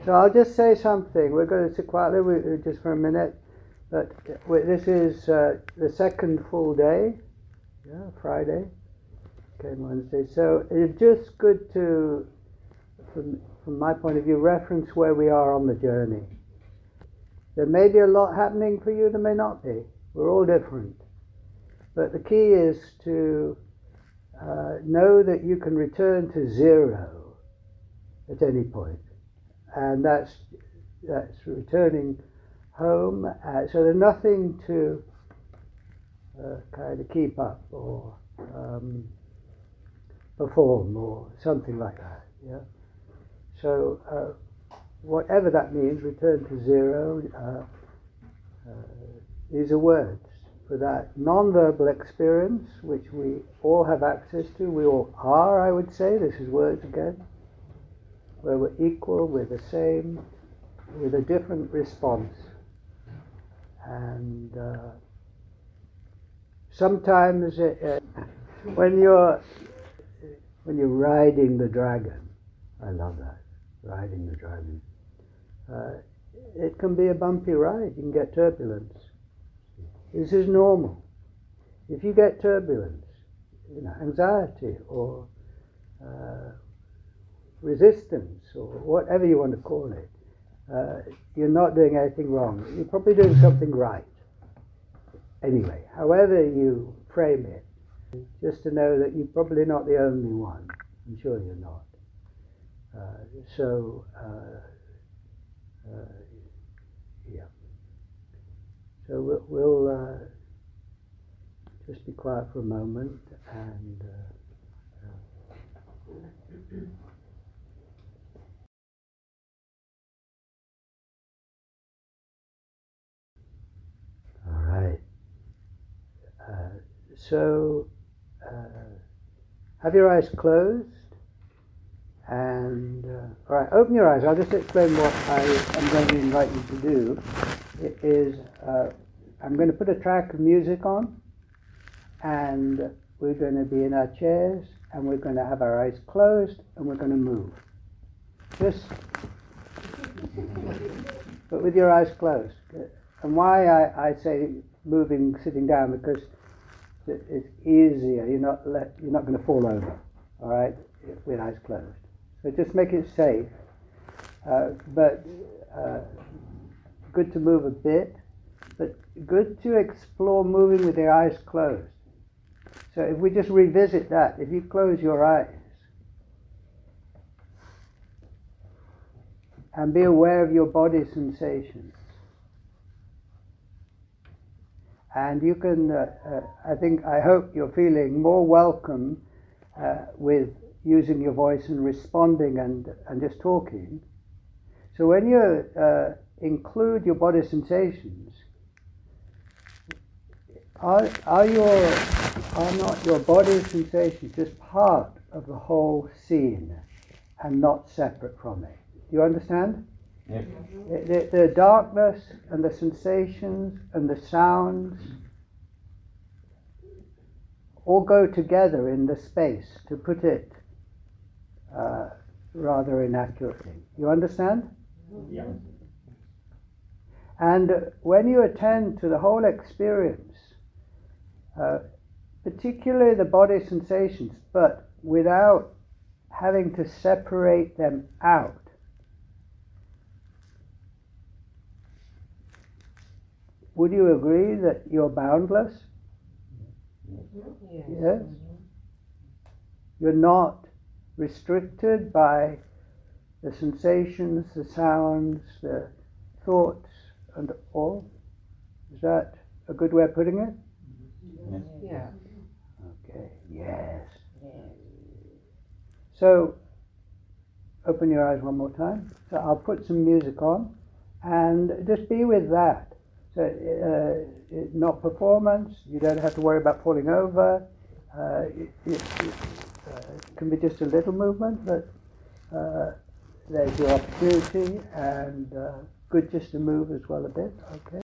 So I'll just say something. We're going to sit quietly just for a minute. But this is the second full day. Yeah, Friday. Okay, Wednesday. So it's just good to, from my point of view, reference where we are on the journey. There may be a lot happening for you, there may not be. We're all different. But the key is to know that you can return to zero at any point. And that's returning home. So there's nothing to kind of keep up or perform or something like that. Yeah. So whatever that means, return to zero. These are words for that non-verbal experience, which we all have access to. We all are, I would say. This is words again, where we're equal, we're the same, with a different response. And sometimes when you're riding the dragon, I love that, riding the dragon, it can be a bumpy ride. You can get turbulence. This is normal. If you get turbulence, anxiety or resistance or whatever you want to call it, you're not doing anything wrong. You're probably doing something right. Anyway, however you frame it, just to know that you're probably not the only one. I'm sure you're not. Yeah. So we'll just be quiet for a moment and all right. So have your eyes closed and all right, open your eyes. I'll just explain what I am going to invite you to do. It is I'm going to put a track of music on, and we're going to be in our chairs, and we're going to have our eyes closed, and we're going to move. But with your eyes closed. And why I say moving, sitting down, because it's easier. You're not going to fall over. All right, with eyes closed. So just make it safe. But good to move a bit. But good to explore moving with your eyes closed. So if we just revisit that, if you close your eyes and be aware of your body sensations, and you can, I hope you're feeling more welcome with using your voice and responding and just talking. So when you include your body sensations, are not your body sensations just part of the whole scene and not separate from it? Do you understand? Yes. The darkness and the sensations and the sounds all go together in the space, to put it rather inaccurately. You understand? Yeah. And when you attend to the whole experience, particularly the body sensations, but without having to separate them out, would you agree that you're boundless? Yes. Yes? You're not restricted by the sensations, the sounds, the thoughts, and all? Is that a good way of putting it? Yeah. Okay, yes. So, open your eyes one more time. So I'll put some music on, and just be with that. So, not performance, you don't have to worry about falling over. It can be just a little movement, but there's your opportunity, and good just to move as well a bit, okay?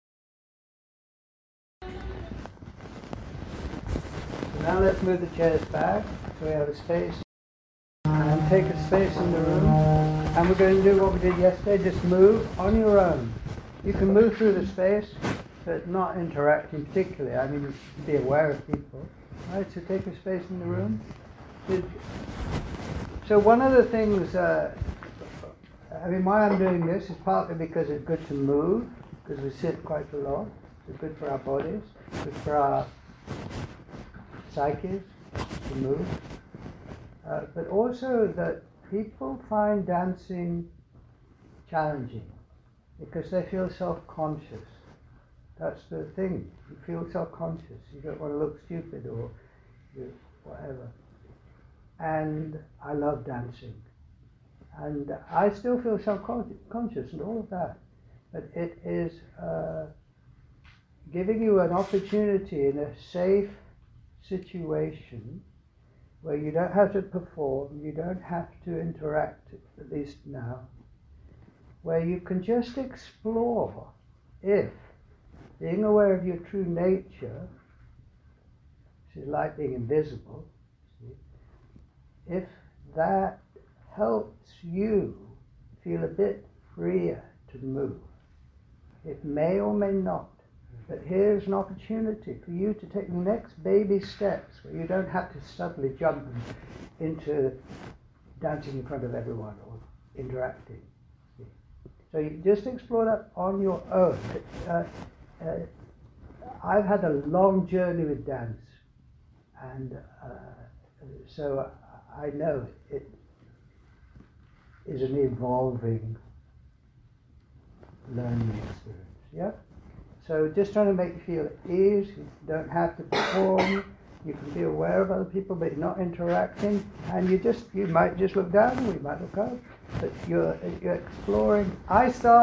So now let's move the chairs back, so we have a space, and take a space in the room. And we're going to do what we did yesterday, just move on your own. You can move through the space, but not interacting particularly. I mean, be aware of people. Right, so take a space in the room. So one of the things, I mean, why I'm doing this is partly because it's good to move, because we sit quite a lot. It's good for our bodies, good for our psyches to move. But also that people find dancing challenging because they feel self-conscious. That's the thing. You feel self-conscious. You don't want to look stupid or whatever. And I love dancing. And I still feel self-conscious and all of that. But it is giving you an opportunity in a safe situation where you don't have to perform, you don't have to interact, at least now, where you can just explore if being aware of your true nature, which is like being invisible, see, if that helps you feel a bit freer to move. It may or may not. But here's an opportunity for you to take the next baby steps where you don't have to suddenly jump into dancing in front of everyone or interacting. So you just explore that on your own. I've had a long journey with dance, and so I know it is an evolving learning experience. Yeah? So just trying to make you feel at ease. You don't have to perform. You can be aware of other people, but you're not interacting. And you might just look down, or you might look up. But you're exploring. I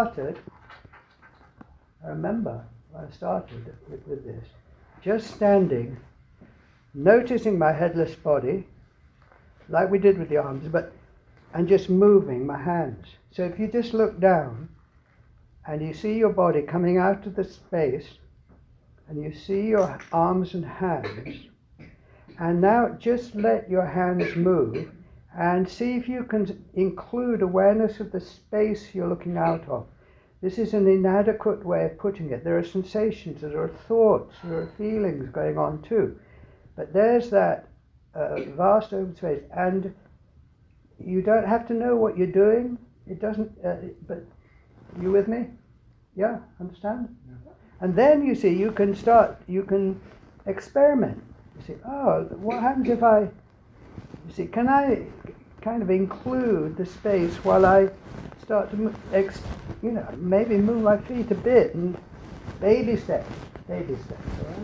remember when I started with this, just standing, noticing my headless body, like we did with the arms, and just moving my hands. So if you just look down, and you see your body coming out of the space, and you see your arms and hands, and now just let your hands move, and see if you can include awareness of the space you're looking out of. This is an inadequate way of putting it. There are sensations, there are thoughts, there are feelings going on too. But there's that vast open space, and you don't have to know what you're doing. It doesn't, but you with me? Yeah, understand? Yeah. And then you see, you can experiment. You see, oh, what happens if can I kind of include the space while I start to, maybe move my feet a bit, and baby steps, all right?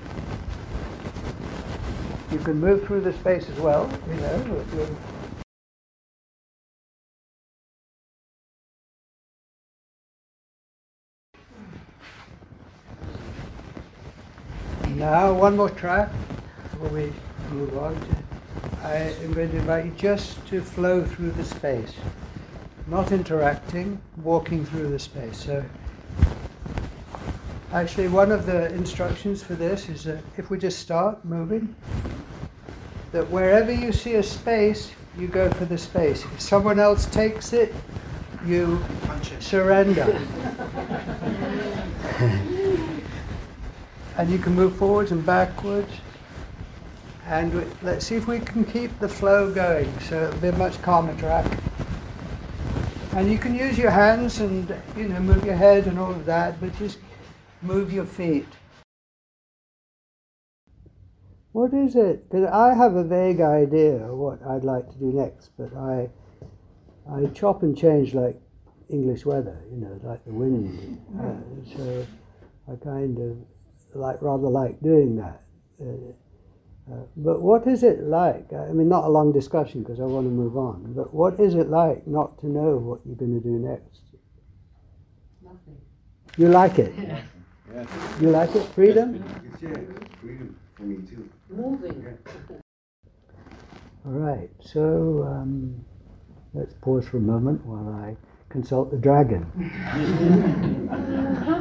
You can move through the space as well, Now, one more track before we move on. I am going to invite you just to flow through the space, not interacting, walking through the space. So, actually, one of the instructions for this is that if we just start moving, that wherever you see a space, you go for the space. If someone else takes it, you surrender. And you can move forwards and backwards. And let's see if we can keep the flow going, so it'll be a much calmer track. And you can use your hands and, move your head and all of that, but just move your feet. What is it? Because I have a vague idea of what I'd like to do next, but I chop and change like English weather, like the wind. So I kind of rather like doing that. But what is it like? I mean, not a long discussion because I want to move on, but what is it like not to know what you're going to do next? Nothing. You like it? Yeah. Yeah. You like it? Freedom? It's freedom for me too. Moving. All right, so let's pause for a moment while I consult the dragon.